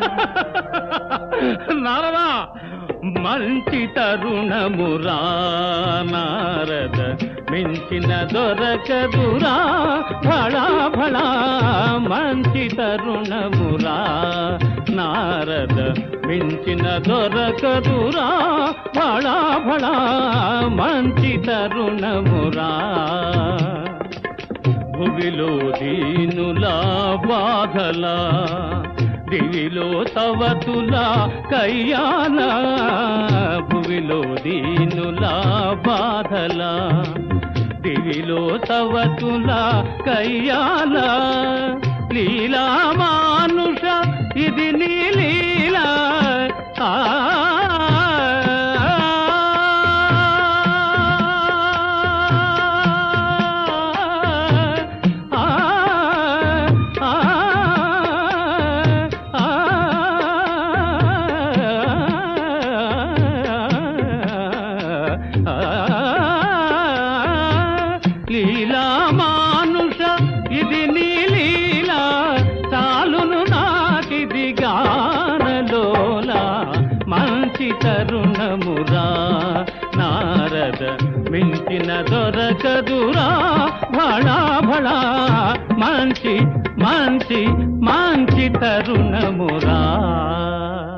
నారదా మంచి తరుణమురా నారద మించిన దొరకదురా భళా భళా మంచి తరుణమురా నారద మించిన దొరకదురా భళా భళా మంచి తరుణమురా భువిలో దీనులా బాధలా దివిలో తవతులా కయ్యాల భువిలో దీనులా బాధలా దివిలో తవతులా కయ్యాల లీలా మానుష ఇది నీ లీలా లీలా మానుష ఇది నీ లీలా చాలును నాకిది గానలోలా మంచి తరుణమురా నారద మించిన దొరకదురా భళా భళా మంచి మంచి మంచి తరుణమురా